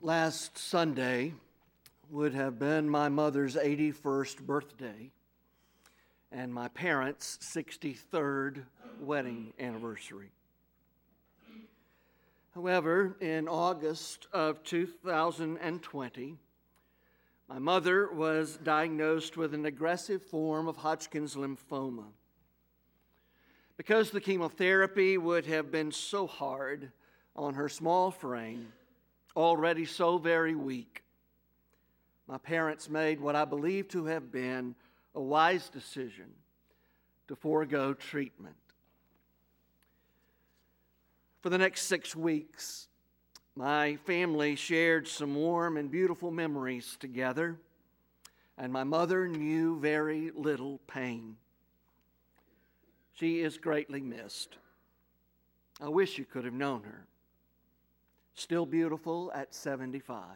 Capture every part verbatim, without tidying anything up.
Last Sunday would have been my mother's eighty-first birthday and my parents' sixty-third wedding anniversary. However, in August of two thousand twenty, my mother was diagnosed with an aggressive form of Hodgkin's lymphoma. Because the chemotherapy would have been so hard on her small frame, already so very weak, my parents made what I believe to have been a wise decision to forego treatment. For the next six weeks, my family shared some warm and beautiful memories together, and my mother knew very little pain. She is greatly missed. I wish you could have known her. Still beautiful at seventy-five.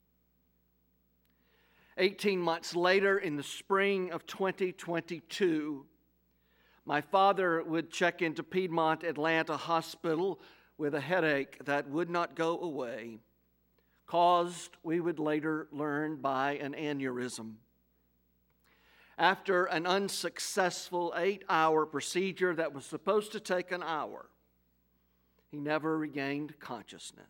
Eighteen months later, in the spring of twenty twenty-two, my father would check into Piedmont Atlanta Hospital with a headache that would not go away, caused, we would later learn, by an aneurysm. After an unsuccessful eight-hour procedure that was supposed to take an hour, he never regained consciousness.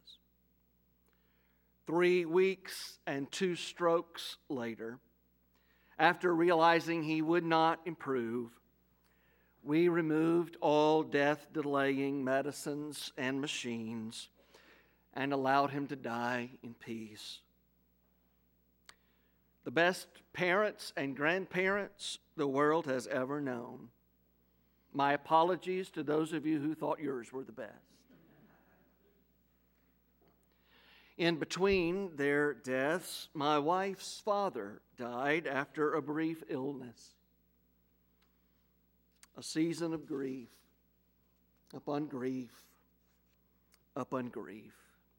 Three weeks and two strokes later, after realizing he would not improve, we removed all death-delaying medicines and machines and allowed him to die in peace. The best parents and grandparents the world has ever known. My apologies to those of you who thought yours were the best. In between their deaths, my wife's father died after a brief illness. A season of grief, upon grief, upon grief.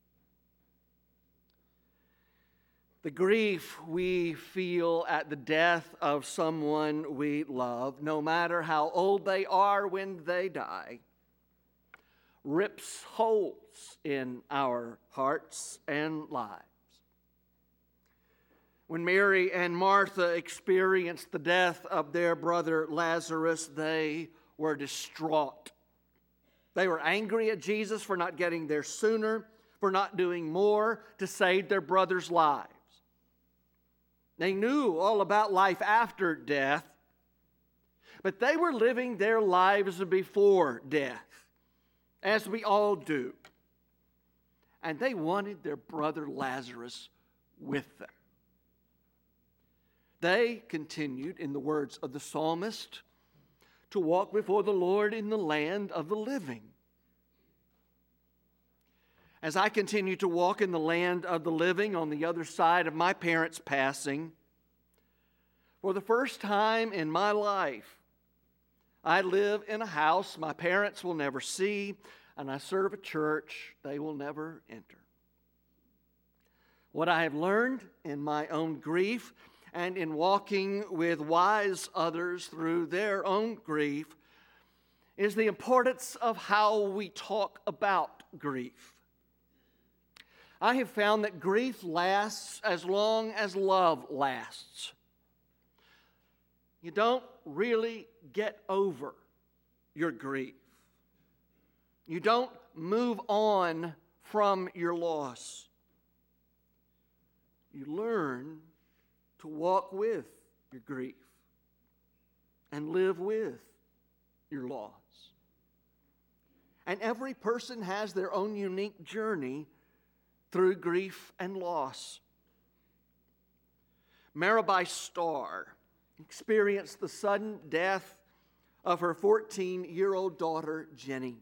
The grief we feel at the death of someone we love, no matter how old they are when they die, rips holes in our hearts and lives. When Mary and Martha experienced the death of their brother Lazarus, they were distraught. They were angry at Jesus for not getting there sooner, for not doing more to save their brother's lives. They knew all about life after death, but they were living their lives before death, as we all do. And they wanted their brother Lazarus with them. They continued, in the words of the psalmist, to walk before the Lord in the land of the living. As I continue to walk in the land of the living on the other side of my parents' passing, for the first time in my life, I live in a house my parents will never see, and I serve a church they will never enter. What I have learned in my own grief and in walking with wise others through their own grief is the importance of how we talk about grief. I have found that grief lasts as long as love lasts. You don't really get over your grief. You don't move on from your loss. You learn to walk with your grief and live with your loss. And every person has their own unique journey through grief and loss. Mirabai Starr experienced the sudden death of her fourteen-year-old daughter, Jenny.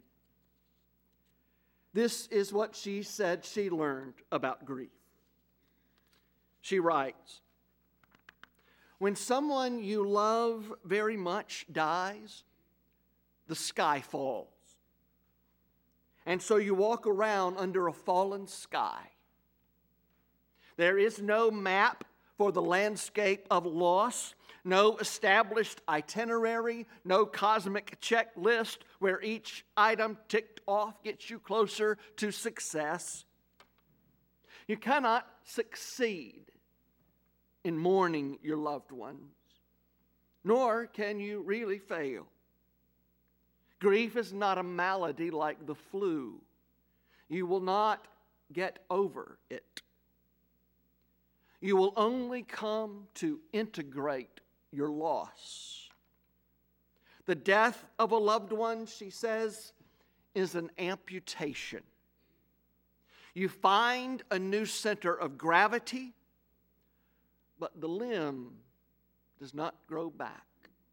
This is what she said she learned about grief. She writes, "When someone you love very much dies, the sky falls. And so you walk around under a fallen sky. There is no map for the landscape of loss, no established itinerary, no cosmic checklist where each item ticked off gets you closer to success. You cannot succeed in mourning your loved ones, nor can you really fail. Grief is not a malady like the flu. You will not get over it. You will only come to integrate your loss. The death of a loved one, she says, is an amputation. You find a new center of gravity, but the limb does not grow back.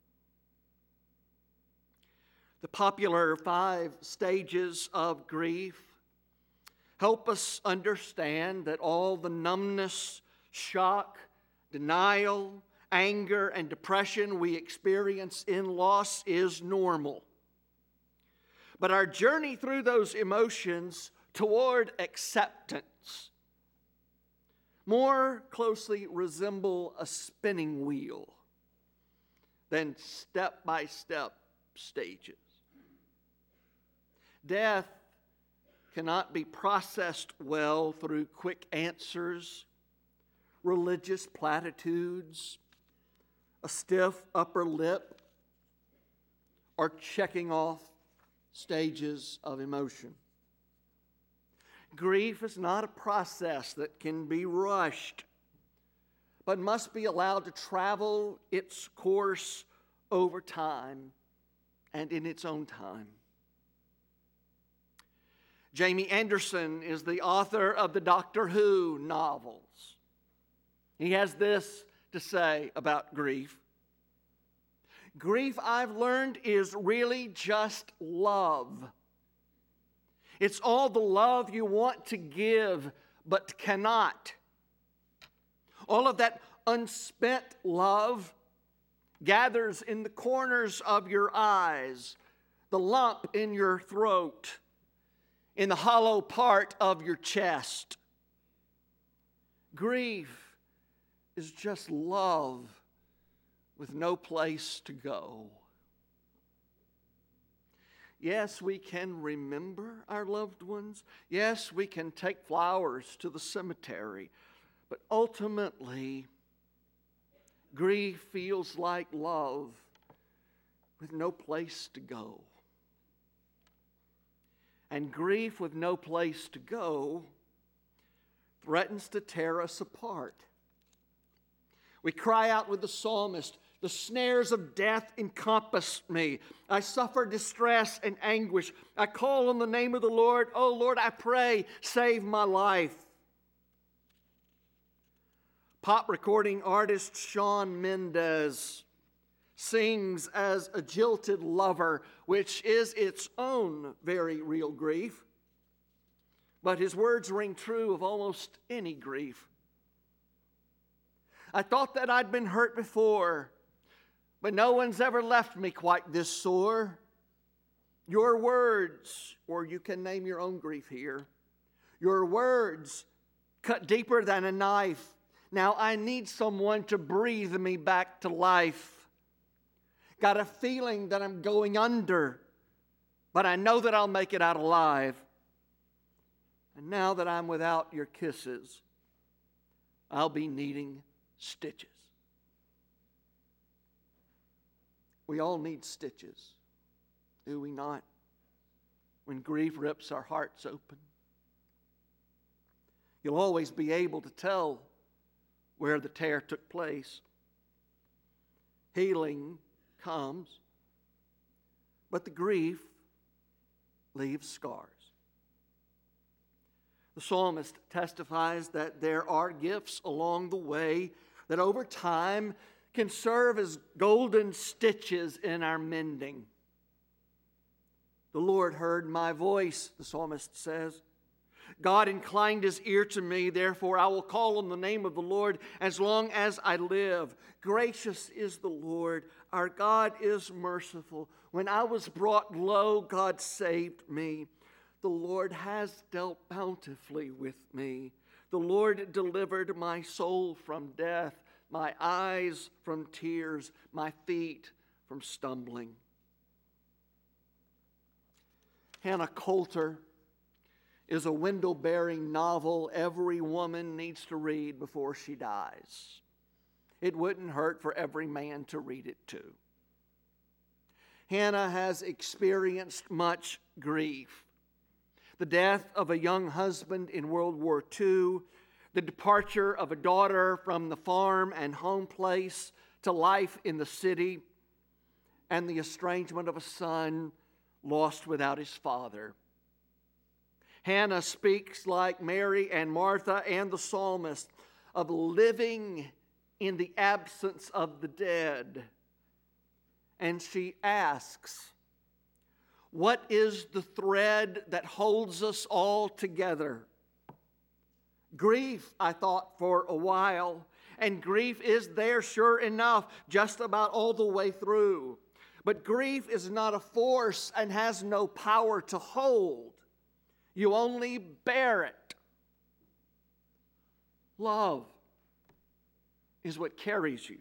The popular five stages of grief help us understand that all the numbness, shock, denial, anger, and depression we experience in loss is normal. But our journey through those emotions toward acceptance more closely resemble a spinning wheel than step-by-step stages. Death cannot be processed well through quick answers, religious platitudes, a stiff upper lip, or checking off stages of emotion. Grief is not a process that can be rushed, but must be allowed to travel its course over time and in its own time. Jamie Anderson is the author of the Doctor Who novels. He has this to say about grief. Grief, I've learned, is really just love. It's all the love you want to give but cannot. All of that unspent love gathers in the corners of your eyes, the lump in your throat, in the hollow part of your chest. Grief is just love with no place to go. Yes, we can remember our loved ones. Yes, we can take flowers to the cemetery. But ultimately, grief feels like love with no place to go. And grief with no place to go threatens to tear us apart. We cry out with the psalmist, "The snares of death encompass me. I suffer distress and anguish. I call on the name of the Lord. Oh Lord, I pray, save my life." Pop recording artist Shawn Mendes sings as a jilted lover, which is its own very real grief. But his words ring true of almost any grief. I thought that I'd been hurt before, but no one's ever left me quite this sore. Your words, or you can name your own grief here, your words cut deeper than a knife. Now I need someone to breathe me back to life. Got a feeling that I'm going under, but I know that I'll make it out alive. And now that I'm without your kisses, I'll be needing stitches. We all need stitches, do we not? When grief rips our hearts open. You'll always be able to tell where the tear took place. Healing comes, but the grief leaves scars. The psalmist testifies that there are gifts along the way that over time can serve as golden stitches in our mending. The Lord heard my voice, the psalmist says. God inclined his ear to me, therefore I will call on the name of the Lord as long as I live. Gracious is the Lord, our God is merciful. When I was brought low, God saved me. The Lord has dealt bountifully with me. The Lord delivered my soul from death, my eyes from tears, my feet from stumbling. Hannah Coulter is a window-bearing novel every woman needs to read before she dies. It wouldn't hurt for every man to read it too. Hannah has experienced much grief. The death of a young husband in World War Two, the departure of a daughter from the farm and home place to life in the city, and the estrangement of a son lost without his father. Hannah speaks like Mary and Martha and the psalmist of living in the absence of the dead. And she asks, what is the thread that holds us all together? Grief, I thought for a while, and grief is there sure enough, just about all the way through. But grief is not a force and has no power to hold. You only bear it. Love is what carries you.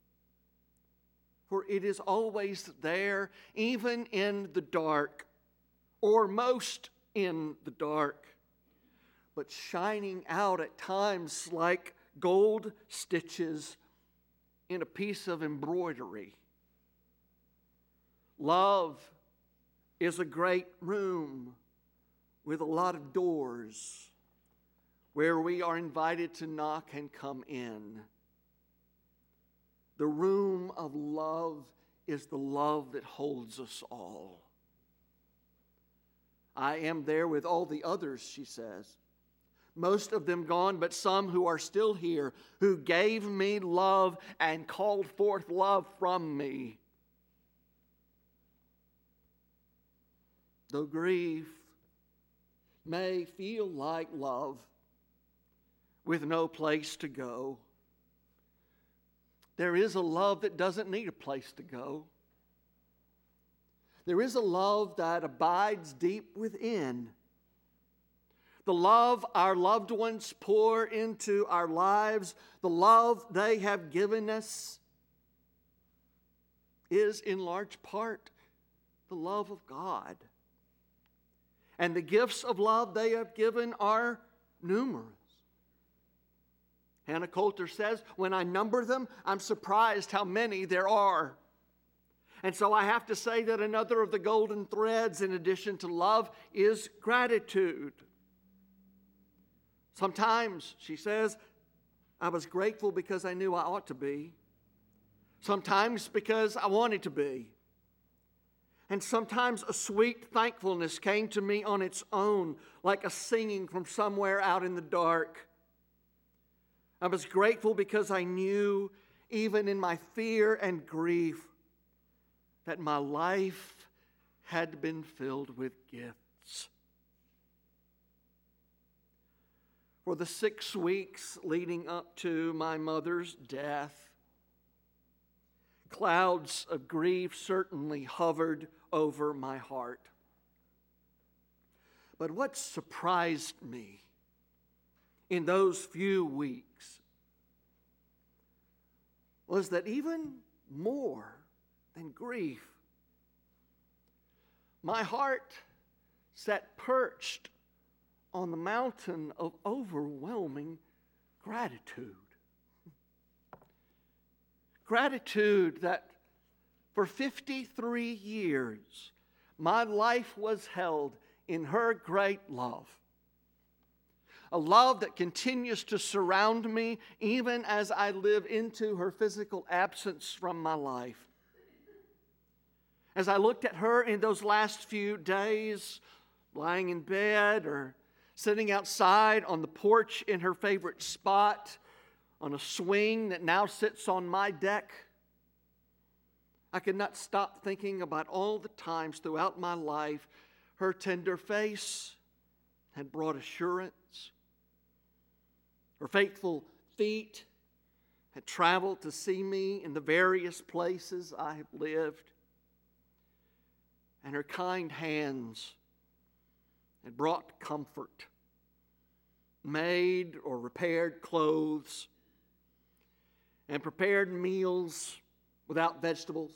For it is always there, even in the dark, or most in the dark, but shining out at times like gold stitches in a piece of embroidery. Love is a great room with a lot of doors where we are invited to knock and come in. The room of love is the love that holds us all. I am there with all the others, she says. Most of them gone, but some who are still here, who gave me love and called forth love from me. Though grief may feel like love with no place to go, there is a love that doesn't need a place to go. There is a love that abides deep within. The love our loved ones pour into our lives, the love they have given us, is in large part the love of God. And the gifts of love they have given are numerous. Hannah Coulter says, when I number them, I'm surprised how many there are. And so I have to say that another of the golden threads, in addition to love, is gratitude. Sometimes, she says, I was grateful because I knew I ought to be. Sometimes because I wanted to be. And sometimes a sweet thankfulness came to me on its own, like a singing from somewhere out in the dark. I was grateful because I knew, even in my fear and grief, that my life had been filled with gifts. For the six weeks leading up to my mother's death, clouds of grief certainly hovered over my heart. But what surprised me in those few weeks was that even more than grief, my heart sat perched on the mountain of overwhelming gratitude. Gratitude that for fifty-three years my life was held in her great love. A love that continues to surround me even as I live into her physical absence from my life. As I looked at her in those last few days, lying in bed or sitting outside on the porch in her favorite spot, on a swing that now sits on my deck, I could not stop thinking about all the times throughout my life her tender face had brought assurance. Her faithful feet had traveled to see me in the various places I have lived. And her kind hands had brought comfort, made or repaired clothes, and prepared meals without vegetables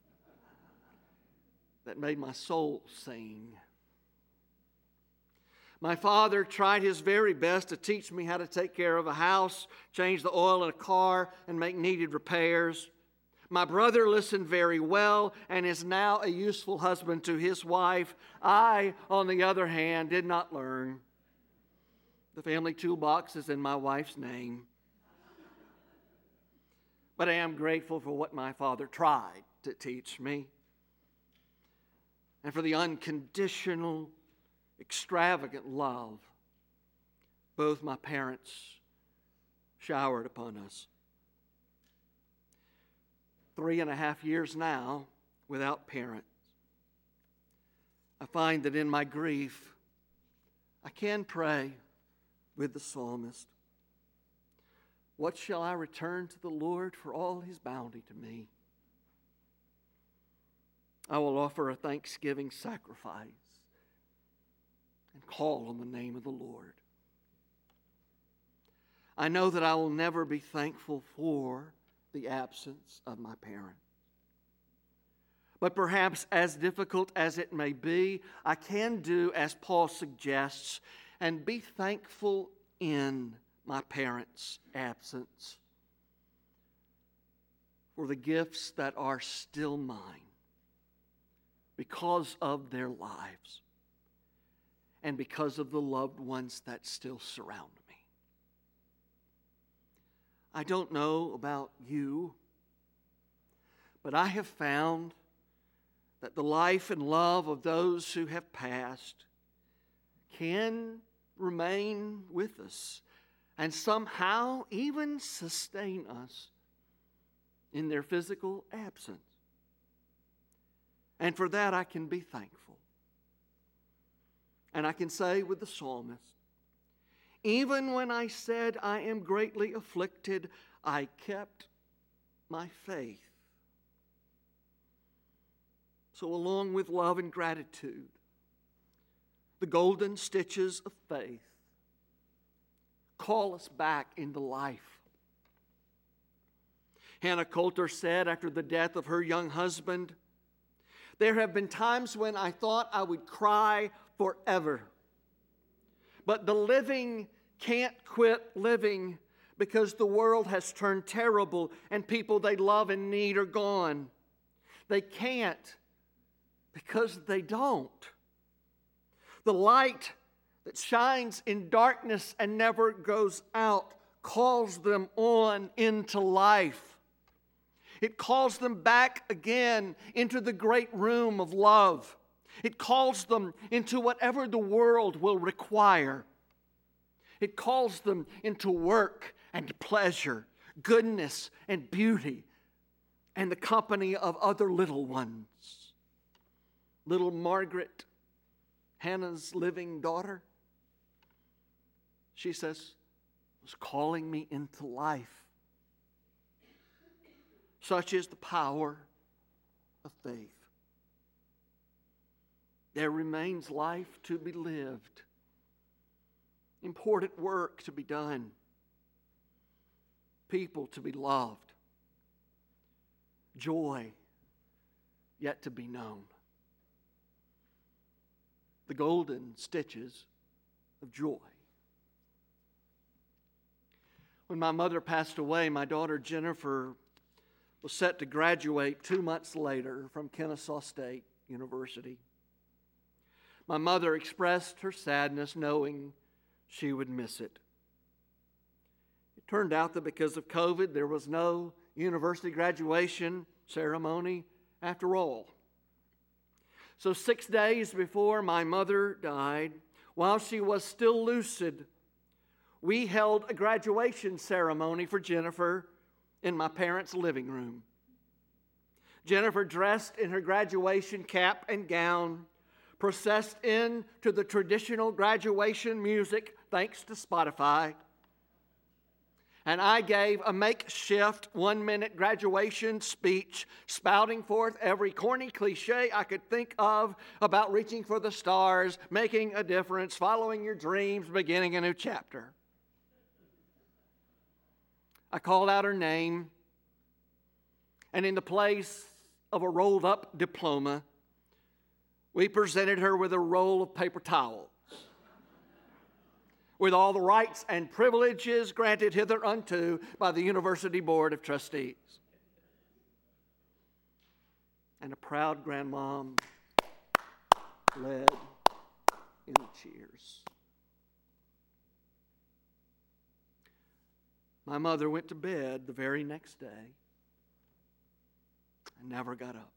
that made my soul sing. My father tried his very best to teach me how to take care of a house, change the oil in a car, and make needed repairs. My brother listened very well and is now a useful husband to his wife. I, on the other hand, did not learn. The family toolbox is in my wife's name. But I am grateful for what my father tried to teach me, and for the unconditional, extravagant love both my parents showered upon us. Three and a half years now without parents. I find that in my grief, I can pray with the psalmist. What shall I return to the Lord for all his bounty to me? I will offer a thanksgiving sacrifice and call on the name of the Lord. I know that I will never be thankful for the absence of my parent. But perhaps, as difficult as it may be, I can do as Paul suggests and be thankful in my parents' absence for the gifts that are still mine because of their lives and because of the loved ones that still surround me. I don't know about you, but I have found that the life and love of those who have passed can remain with us and somehow even sustain us in their physical absence. And for that I can be thankful. And I can say with the psalmist, even when I said I am greatly afflicted, I kept my faith. So along with love and gratitude, the golden stitches of faith call us back into life. Hannah Coulter said after the death of her young husband, there have been times when I thought I would cry forever. But the living can't quit living because the world has turned terrible and people they love and need are gone. They can't because they don't. The light that shines in darkness and never goes out calls them on into life. It calls them back again into the great room of love. It calls them into whatever the world will require. It calls them into work and pleasure, goodness and beauty, and the company of other little ones. Little Margaret, Hannah's living daughter, she says, was calling me into life. Such is the power of faith. There remains life to be lived, important work to be done, people to be loved, joy yet to be known. The golden stitches of joy. When my mother passed away, my daughter Jennifer was set to graduate two months later from Kennesaw State University. My mother expressed her sadness knowing she would miss it. It turned out that because of COVID, there was no university graduation ceremony after all. So six days before my mother died, while she was still lucid, we held a graduation ceremony for Jennifer in my parents' living room. Jennifer, dressed in her graduation cap and gown, processed in to the traditional graduation music thanks to Spotify. And I gave a makeshift one-minute graduation speech spouting forth every corny cliche I could think of about reaching for the stars, making a difference, following your dreams, beginning a new chapter. I called out her name, and in the place of a rolled-up diploma, we presented her with a roll of paper towels. with all the rights and privileges granted hitherunto by the University Board of Trustees. And a proud grandmom led in the cheers. My mother went to bed the very next day and never got up.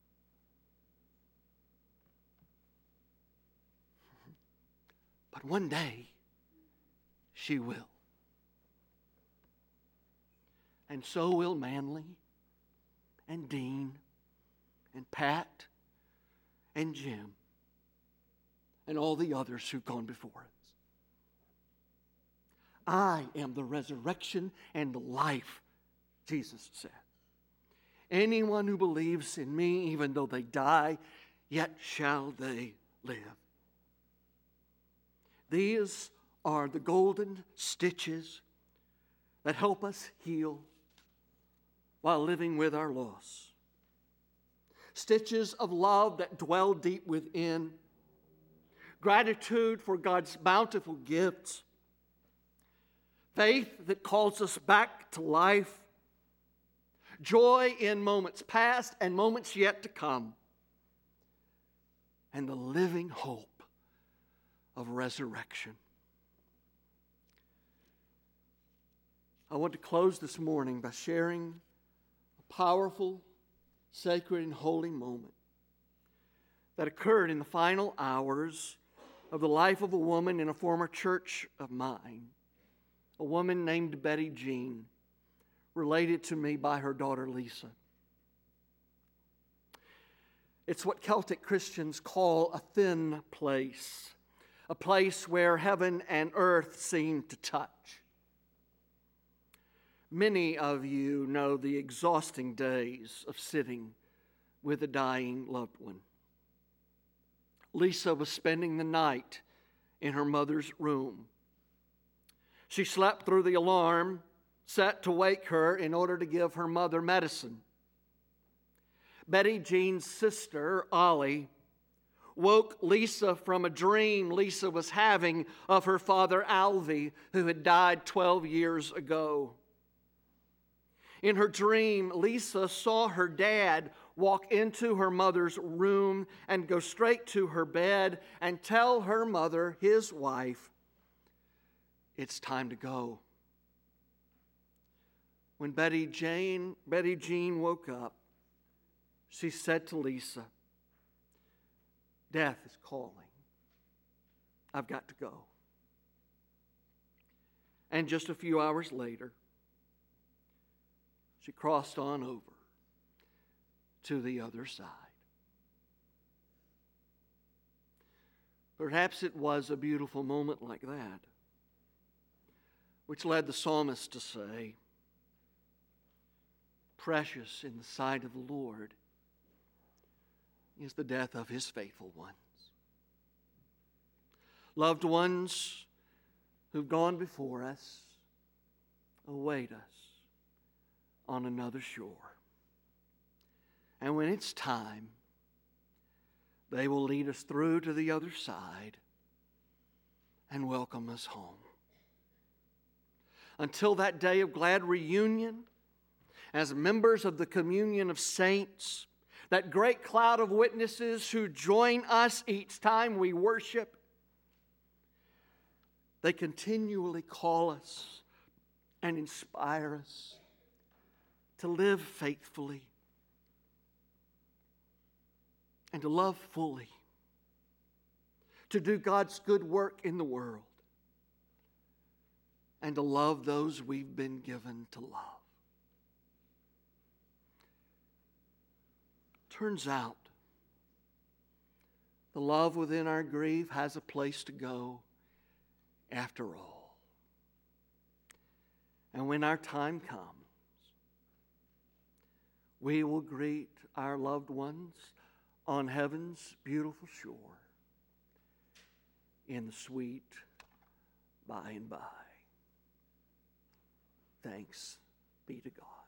But one day, she will. And so will Manly and Dean and Pat and Jim and all the others who've gone before us. I am the resurrection and the life, Jesus said. Anyone who believes in me, even though they die, yet shall they live. These are the golden stitches that help us heal while living with our loss. Stitches of love that dwell deep within. Gratitude for God's bountiful gifts. Faith that calls us back to life. Joy in moments past and moments yet to come. And the living hope of resurrection. I want to close this morning by sharing a powerful, sacred, and holy moment that occurred in the final hours of the life of a woman in a former church of mine, a woman named Betty Jean, related to me by her daughter Lisa. It's what Celtic Christians call a thin place, a place where heaven and earth seem to touch. Many of you know the exhausting days of sitting with a dying loved one. Lisa was spending the night in her mother's room. She slept through the alarm set to wake her in order to give her mother medicine. Betty Jean's sister, Ollie, woke Lisa from a dream Lisa was having of her father, Alvy, who had died twelve years ago. In her dream, Lisa saw her dad walk into her mother's room and go straight to her bed and tell her mother, his wife, it's time to go. When Betty Jane, Betty Jean woke up, she said to Lisa, death is calling. I've got to go. And just a few hours later, she crossed on over to the other side. Perhaps it was a beautiful moment like that which led the psalmist to say, precious in the sight of the Lord is the death of his faithful ones. Loved ones who've gone before us await us on another shore. And when it's time, they will lead us through to the other side and welcome us home. Until that day of glad reunion, as members of the communion of saints, that great cloud of witnesses who join us each time we worship, they continually call us and inspire us to live faithfully and to love fully, to do God's good work in the world, and to love those we've been given to love. Turns out, the love within our grief has a place to go after all. And when our time comes, we will greet our loved ones on heaven's beautiful shore in the sweet by and by. Thanks be to God.